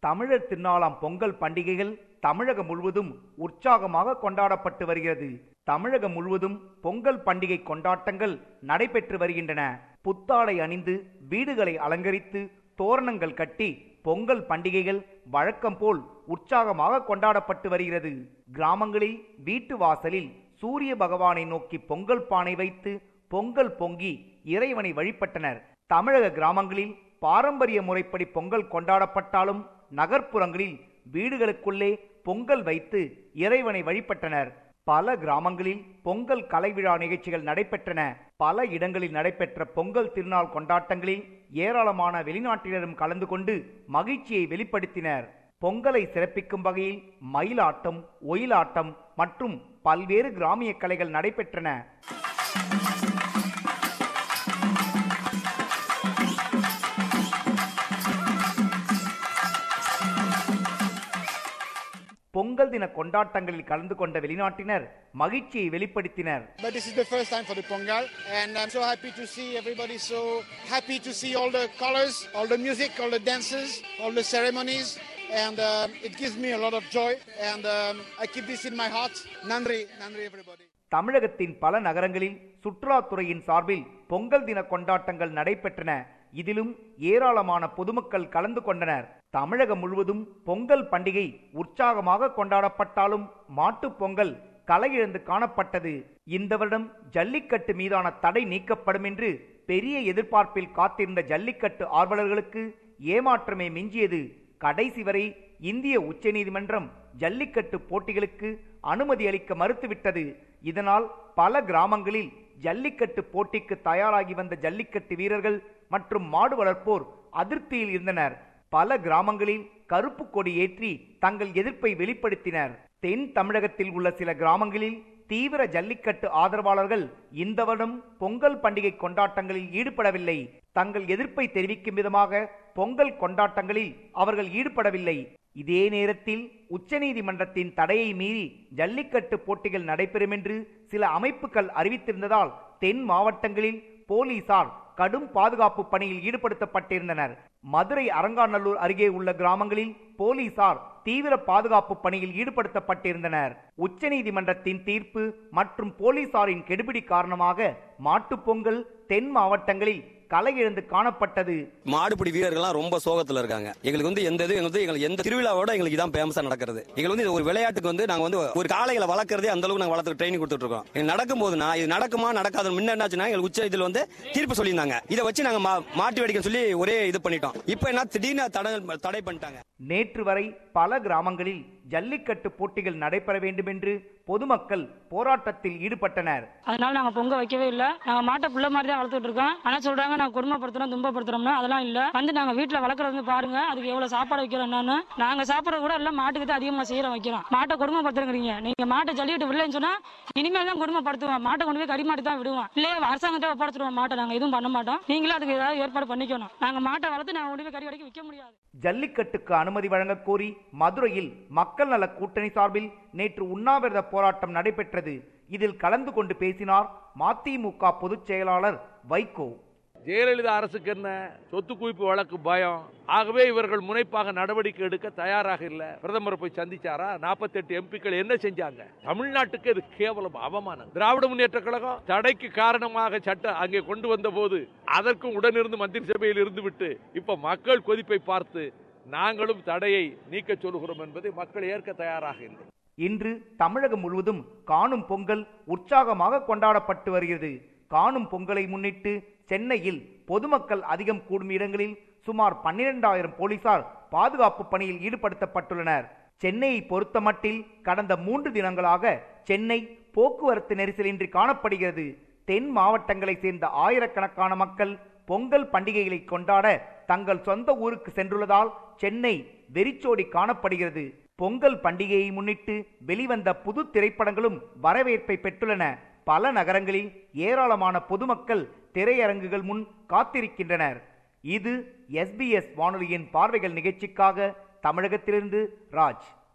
தமிழர் திருநாளாம் பொங்கல் பண்டிகைகள் தமிழகம் முழுவதும் உற்சாகமாக கொண்டாடப்பட்டு வருகிறது. தமிழகம் முழுவதும் பொங்கல் பண்டிகை கொண்டாட்டங்கள் நடைபெற்று வருகின்றன. புத்தாடை அணிந்து வீடுகளை அலங்கரித்து தோரணங்கள் கட்டி பொங்கல் பண்டிகைகள் வழக்கம் போல் உற்சாகமாக கொண்டாடப்பட்டு வருகிறது. கிராமங்களில் வீட்டு வாசலில் சூரிய பகவானை நோக்கி பொங்கல் பானை வைத்து பொங்கல் பொங்கி இறைவனை வழிபட்டனர். தமிழக கிராமங்களில் பாரம்பரிய முறைப்படி பொங்கல் கொண்டாடப்பட்டாலும் நகர்ப்புறங்களில் வீடுகளுக்குள்ளே பொங்கல் வைத்து இறைவனை வழிபட்டனர். பல கிராமங்களில் பொங்கல் கலைவிழா நிகழ்ச்சிகள் நடைபெற்றன. பல இடங்களில் நடைபெற்ற பொங்கல் திருநாள் கொண்டாட்டங்களில் ஏராளமான வெளிநாட்டினரும் கலந்து கொண்டு மகிழ்ச்சியை வெளிப்படுத்தினர். பொங்கலை சிறப்பிக்கும் வகையில் மயிலாட்டம், ஒயிலாட்டம் மற்றும் பல்வேறு கிராமிய கலைகள் நடைபெற்றன. பொங்கல் தின கொண்டாட்டங்களில் கலந்து கொண்ட வெளிநாட்டினர் மகிழ்ச்சியை வெளிப்படுத்தினர். But this is the first time for the Pongal and I'm so happy to see everybody, so happy to see all the colors, all the music, all the dances, all the ceremonies and it gives me a lot of joy and I keep this in my heart. Nandri everybody. தமிழகத்தின் பல நகரங்களில் சுற்றுலாத்துறையின் சார்பில் பொங்கல் தின கொண்டாட்டங்கள் நடைபெற்றன. இதிலும் ஏராளமான பொதுமக்கள் கலந்து கொண்டனர். தமிழகம் முழுவதும் பொங்கல் பண்டிகை உற்சாகமாக கொண்டாடப்பட்டாலும் மாட்டுப் பொங்கல் களையிழந்து காணப்பட்டது. இந்த வருடம் ஜல்லிக்கட்டு மீதான தடை நீக்கப்படும் என்று பெரிய எதிர்பார்ப்பில் காத்திருந்த ஜல்லிக்கட்டு ஆர்வலர்களுக்கு ஏமாற்றமே மிஞ்சியது. கடைசி வரை இந்திய உச்சநீதிமன்றம் ஜல்லிக்கட்டு போட்டிகளுக்கு அனுமதி அளிக்க மறுத்துவிட்டது. இதனால் பல கிராமங்களில் ஜல்லிக்கட்டு போட்டிக்கு தயாராகி வந்த ஜல்லிக்கட்டு வீரர்கள் மற்றும் மாடு வளர்ப்போர் அதிருப்தியில் இருந்தனர். பல கிராமங்களில் கருப்பு கொடி ஏற்றி தங்கள் எதிர்ப்பை வெளிப்படுத்தினர். தென் தமிழகத்தில் உள்ள சில கிராமங்களில் தீவிர ஜல்லிக்கட்டு ஆதரவாளர்கள் இந்த வருடம் பொங்கல் பண்டிகை கொண்டாட்டங்களில் ஈடுபடவில்லை. தங்கள் எதிர்ப்பை தெரிவிக்கும் விதமாக பொங்கல் கொண்டாட்டங்களில் அவர்கள் ஈடுபடவில்லை. இதே நேரத்தில் உச்சநீதிமன்றத்தின் தடையை மீறி ஜல்லிக்கட்டு போட்டிகள் நடைபெறும் என்று சில அமைப்புகள் அறிவித்திருந்ததால் தென் மாவட்டங்களில் போலீசார் கடும் பாதுகாப்பு பணியில் ஈடுபடுத்தப்பட்டிருந்தனர். மதுரை அரங்காநல்லூர் அருகே உள்ள கிராமங்களில் போலீசார் தீவிர பாதுகாப்பு பணியில் ஈடுபடுத்தப்பட்டிருந்தனர். உச்சநீதிமன்றத்தின் தீர்ப்பு மற்றும் போலீசாரின் கெடுபிடி காரணமாக மாட்டுப் பொங்கல் தென் மாவட்டங்களில் களையிழந்து காணப்பட்டது. மாடுபிடி வீரர்கள்லாம் ரொம்ப சோகத்துல இருக்காங்க. எங்களுக்கு எங்களுக்கு எந்த திருவிழாவோட எங்களுக்கு இதான் ஃபேமஸா நடக்கிறது. எங்களுக்கு ஒரு விளையாட்டுக்கு நாங்க ஒரு காளைகளை வளர்க்கறதே அந்த அளவுக்கு நாங்க வளர்த்து ட்ரைனிங் கொடுத்துட்டு இருக்கோம். இது நடக்கும் போதுனா இது நடக்குமா நடக்காது முன்ன என்னாச்சுன்னா எங்களுக்கு உச்ச இதுல தீர்ப்பு சொல்லியிருந்தாங்க. இதை வச்சு நாங்க மாட்டு வேடிக்கை சொல்லி ஒரே இது பண்ணிட்டோம். இப்ப என்ன திடீர்னு தடை பண்ணிட்டாங்க. நேற்று வரை பல கிராமங்களில் ஜல்லிக்கட்டு போட்டிகள் நடைபெற வேண்டும் என்று பொதுமக்கள் போராட்டத்தில் ஈடுபட்டனர். அதனால நாங்க பொங்க வைக்கவே இல்ல. நாங்க மாட்டை புள்ள மாதிரி தான் வளர்த்துட்டு இருக்கோம். ஆனா சொல்றாங்க நாங்க கொடுமைப்படுத்துறோம் துன்பப்படுத்துறோம்னா அதெல்லாம் இல்ல. நாங்க வீட்டுல வளர்க்கறது பாருங்க, அதுக்கு எவ்வளவு சாப்பாடு வைக்கிறோம். நாங்க சாப்பிட கூட எல்லாம் மாட்டுக்கு தான் அதிகமா செய்யற வைக்கிறோம். மாட்டை கொடுமைப்படுத்துறீங்க. நீங்க மாட்டை ஜல்லிக்கட்டு விடலன்னு சொன்னா இனிமேல் தான் கொடுமைப்படுத்துவோம். மாட்டை கொண்டு போய் கறிமாட்டு தான் விடுவோம். இல்லையே அரசாங்கத்தை ஒப்படைச்சிருவோம். மாட்டை நாங்க எதுவும் பண்ண மாட்டோம். நீங்களும் அதுக்கு ஏதாவது ஏற்பாடு பண்ணிக்கணும். நாங்க மாட்டை வளர்த்து நாங்க கொண்டு போய் கறி வரைக்கும் விற்க முடியாது. ஜல்லிக்கட்டுக்கு அனுமதி வழங்க கோரி மதுரையில் மக்கள் நல கூட்டணி சார்பில் நேற்று உண்ணாவிரத போராட்டம் நடைபெற்றது. இதில் கலந்து கொண்டு பேசினார் மதிமுக பொதுச் செயலாளர் வைகோ. ஜெயலலிதா அரசுக்கு என்ன சொத்து குவிப்பு வழக்கு பயம், ஆகவே இவர்கள் முனைப்பாக நடவடிக்கை எடுக்க தயாராக இல்ல. பிரதமரை போய் சந்திச்சாரா? 48 எம்பிக்கள் என்ன செஞ்சாங்க? தமிழ்நாட்டுக்கு இது கேவலம் அவமானம். திராவிட முன்னேற்ற கழகம் தடைக்கு காரணமாக சட்டம் அங்கே கொண்டு வந்த போது அதற்கும் உடனிருந்து மந்திரி சபையில் இருந்து விட்டு இப்ப மக்கள் கொதிப்பை பார்த்து நாங்களும் தடையை நீக்க சொல்கிறோம் என்பதை மக்கள் ஏற்க தயாராக இல்லை. இன்று தமிழகம் முழுவதும் காணும் பொங்கல் உற்சாகமாக கொண்டாடப்பட்டு வருகிறது. காணும் பொங்கலை முன்னிட்டு சென்னையில் பொதுமக்கள் அதிகம் கூடும் இடங்களில் சுமார் 12,000 போலீசார் பாதுகாப்பு பணியில் ஈடுபடுத்தப்பட்டுள்ளனர். சென்னையை பொறுத்தமட்டில் கடந்த 3 தினங்களாக சென்னை போக்குவரத்து நெரிசலின்றி காணப்படுகிறது. தென் மாவட்டங்களை சேர்ந்த ஆயிரக்கணக்கான மக்கள் பொங்கல் பண்டிகைகளை கொண்டாட தங்கள் சொந்த ஊருக்கு சென்றுள்ளதால் சென்னை வெறிச்சோடி காணப்படுகிறது. பொங்கல் பண்டிகையை முன்னிட்டு வெளிவந்த புது திரைப்படங்களும் வரவேற்பை பெற்றுள்ளன. பல நகரங்களில் ஏராளமான பொதுமக்கள் திரையரங்குகள் முன் காத்திருக்கின்றனர். இது SBS வானொலியின் பார்வைகள் நிகழ்ச்சிக்காக தமிழகத்திலிருந்து ராஜ்.